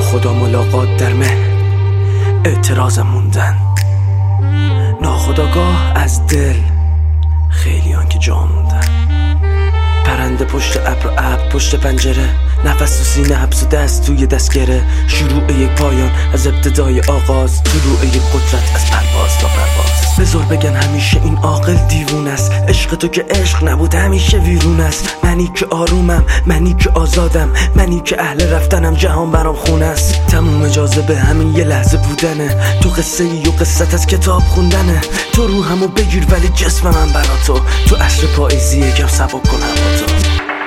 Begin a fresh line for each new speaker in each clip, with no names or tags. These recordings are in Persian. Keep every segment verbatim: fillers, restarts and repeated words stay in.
ناخدا ملاقات در مه اعتراضم موندن، ناخداگاه از دل خیلیان که جا موندن. پرنده پشت ابر و ابر پشت پنجره، نفس تو سینه حبس و دست توی دستگره. شروع یک پایان از ابتدای آغاز، طلوع یک قدرت از پرواز تا پرواز. بذار بگن همیشه این عاقل دیوون است، عشق تو که عشق نبود همیشه ویرون است. منی که آرومم، منی که آزادم، منی که اهل رفتنم، جهان برام خون است. تموم جاذبه همین یه لحظه بودنه، تو قصه ای و قصت از کتاب خوندنه. تو روحمو بگیر ولی جسم من برا تو، تو عصر پاییزی یکم سبک کن هوا تو.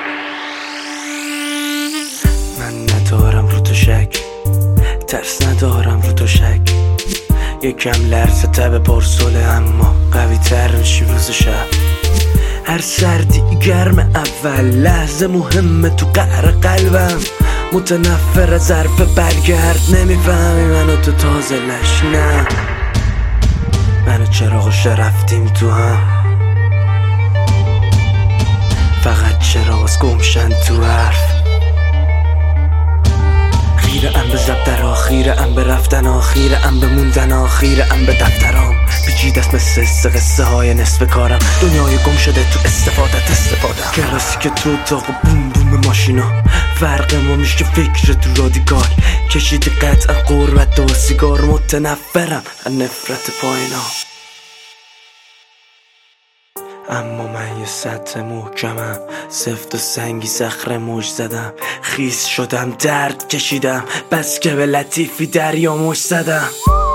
من ندارم رو تو شک، ترس ندارم رو تو شک. یکم لرزه تب پرسوله اما قوی تر میشی روز شب. هر سردی گرم اول لحظه مهمه تو قهر قلبم. متنفر از حرف برگرد، نمیفهمی منو تو تازه لش. نه منو چراغش رفتیم تو هم، فقط چراغ گمشن تو حرف. خیره ام به زبدر، آخیره ام به رفتن، آخیره ام به موندن، آخیره ام به دفترام. پیچیده است مثل قصه قصه های نصف کارم، دنیای گم شده تو استفادت استفادم. کلاسیک تو اتاق بوم بوم ماشینا، فرق ما میشه فکر تو رادیکال. کشیدی قطعا قربت و سیگار، متنفرم از نفرت پایینا. اما من یه سطح محکمم، سفت و سنگی صخره موج زدم. خیس شدم درد کشیدم، بس که به لطیفی دریا موج زدم.